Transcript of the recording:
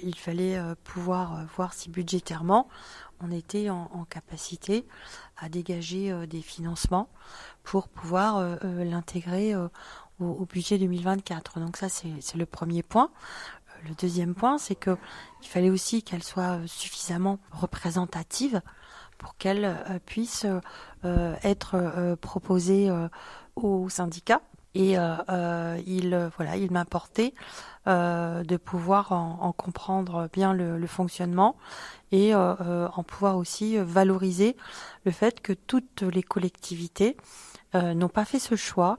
il fallait pouvoir voir si budgétairement on était en capacité à dégager des financements pour pouvoir l'intégrer au budget 2024. Donc ça, c'est le premier point. Le deuxième point, c'est que il fallait aussi qu'elle soit suffisamment représentative pour qu'elle puisse être proposée aux syndicats. Et il m'importait de pouvoir en comprendre bien le fonctionnement et en pouvoir aussi valoriser le fait que toutes les collectivités n'ont pas fait ce choix